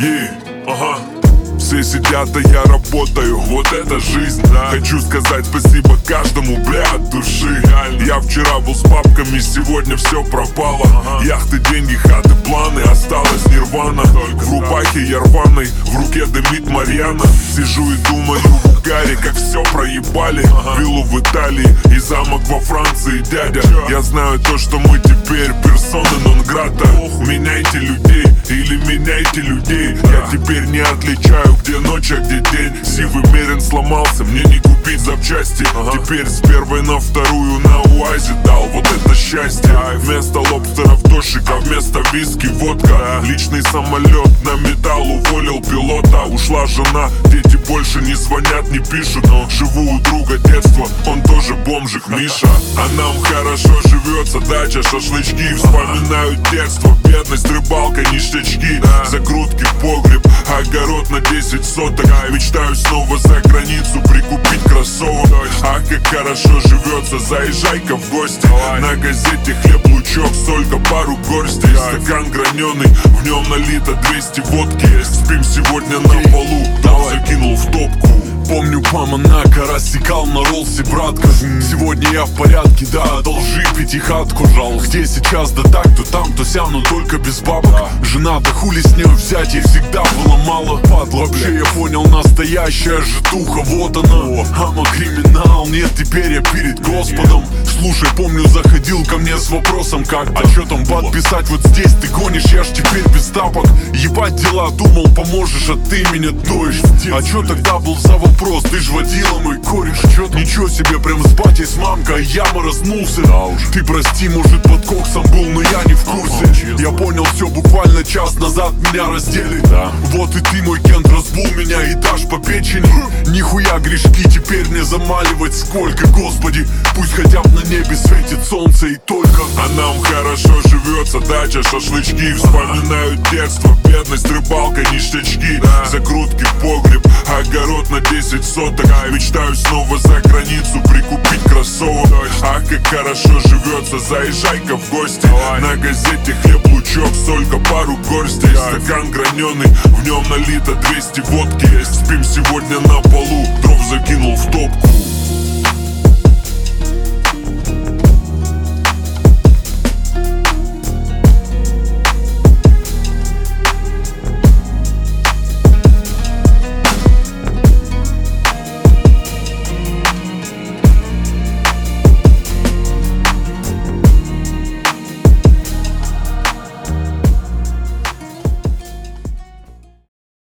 Ага. Все сидят, а я работаю, вот это жизнь, да. Хочу сказать спасибо каждому, бля, от души. Я вчера был с бабками, сегодня все пропало. Яхты, деньги, хаты, планы, осталась нирвана. В рубахе я рваной, в руке дымит Марьяна. Сижу и думаю в угаре, как все проебали. Виллу в Италии и замок во Франции, дядя. Я знаю то, что мы теперь персоны нон-грата. Меняйте людей или меняйте людей. Я теперь не отличаю, где ночь, а где день. Сивый Мерин сломался, мне не купить запчасти. Теперь с первой на вторую на УАЗе дал, вот это счастье. Вместо лобстеров дошика, вместо виски водка. Личный самолет на металл уволил пилота. Ушла жена, дети больше не звонят, не пишут. Но живу у друга детства, он тоже бомжик, Миша. А нам хорошо живется, дача, шашлычки. Вспоминают детство, бедность, рыбалка, ништячки. Закрутки, погреб, огород на 10 соток. Мечтаю снова за границу прикупить кроссовок. Ах, как хорошо живется, заезжай-ка в гости. На газете хлеб, лучок, солька, пару горстей. Стакан граненый, в нем налито 200 водки. Спим сегодня на полу, дал, закинул в топку. Помню, мама на рассекал на ролсе, братка. Сегодня я в порядке, да, одолжи пятихатку. Жал, где сейчас, да так, то там, то сям, но только без бабок. Жена, да хули с нее взять, ей всегда было мало. Падла, вообще я понял, настоящая житуха, вот она. Ама криминал, нет, теперь я перед Господом. Слушай, помню, заходил ко мне с вопросом как-то. А чё там подписать вот здесь, ты гонишь, я ж теперь без тапок. Ебать дела, думал, поможешь, а ты меня доишь. А чё тогда был за вопрос, ты ж водила мой кореш. Ничего себе, прям с батей, с мамкой, я разнулся. Ты прости, может под коксом был, но я не в курсе. Я понял все буквально час назад, меня раздели. Вот и ты, мой Кент, разбул меня и дашь по печени. Нихуя грешки, теперь мне замаливать сколько, господи. Пусть хотя бы на небе светит солнце и только. А нам хорошо живется, дача, шашлычки. Вспоминают детство, бедность, рыбалка, ништячки. Закрутки, погреб, огород на 10 соток. Мечтаю снова за границу прикупить кроссовок. Ах, как хорошо живется, заезжай-ка в гости. На газете хлеб, лучок, солька, пару горстей. Стакан граненый, в нем налито 200 водки. Спим сегодня на полу, дров закинул в топку.